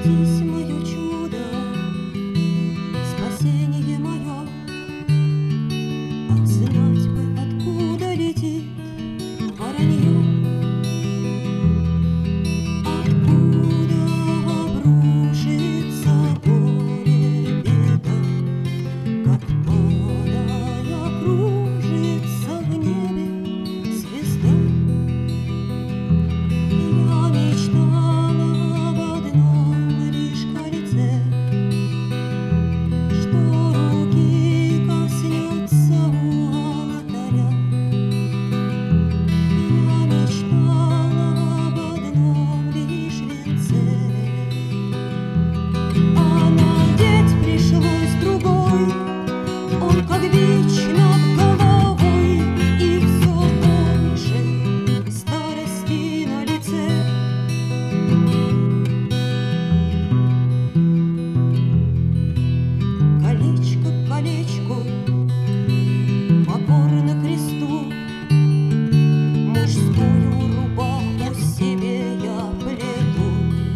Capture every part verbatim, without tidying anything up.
Родись, мое чудо, спасение мое, ах, знать бы, откуда летит воронье, откуда обрушится горе, беда, как падая кружится в небе звезда. Я мечтала об одном лишь кольце, что руки коснется у алтаря. Я мечтала об одном лишь венце, а надеть пришлось другой. Он как бич над головой, и все больше старости на лице. Колечко к колечку, покорно кресту, мужскую рубаху себе я плету,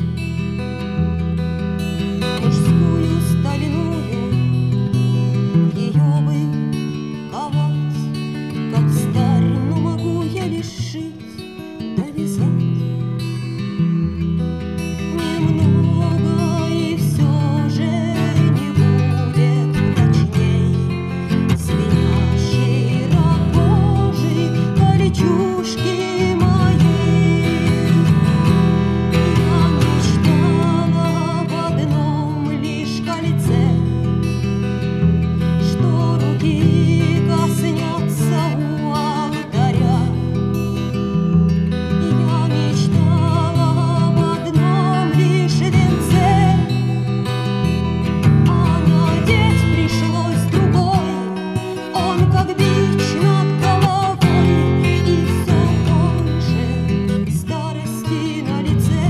мужскую стальную, ее бы ковать, как старь, но могу я лишь шить да вязать. Немного и все же не будет точней звенящей рогожей кольчужки моей. Я мечтала об одном лишь кольце, что руки коснется у алтаря. Я мечтала об одном лишь венце, а надеть пришлось другой. Он как бич над головой, и все больше старости на лице.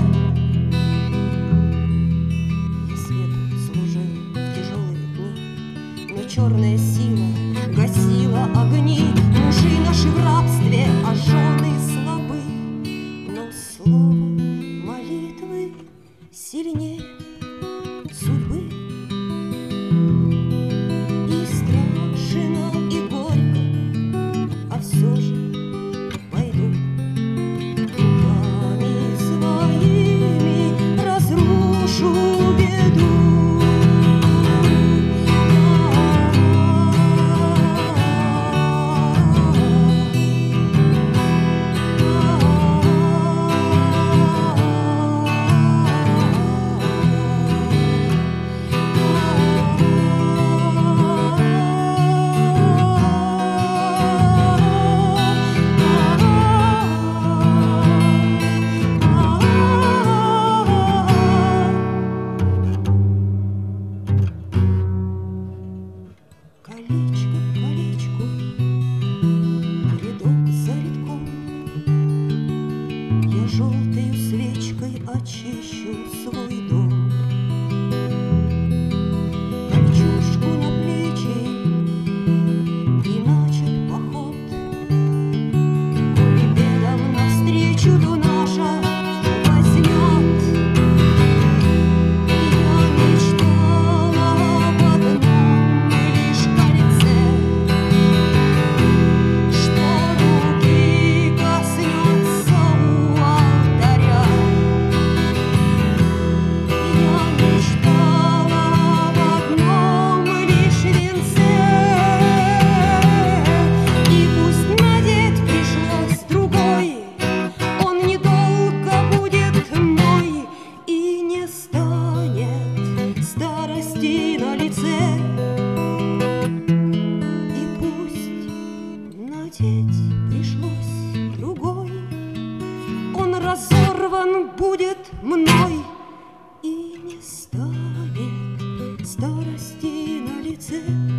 Я свету служил в тяжелые дни, но черная сила гасила огни. Мужи наши в рабстве, а жены слабы, но слово молитвы сильнее судьбы. И страшно, и горько, а все же пойду руками своими разрушу беду. Колечко к колечку, рядок за рядком, я желтою свечкой очищу свой дом. Кольчужку на плечи и начат поход. Коли бедам навстречу, то наша возьмет. Я мечтала об одном лишь кольце, что руки коснется у алтаря. Я мечтала об одном лишь венце, и пусть надеть пришлось другой, он недолго будет мой, и не станет старости на лице. И пусть надеть пришлось другой, он разорван будет мной, и не станет старости на лице.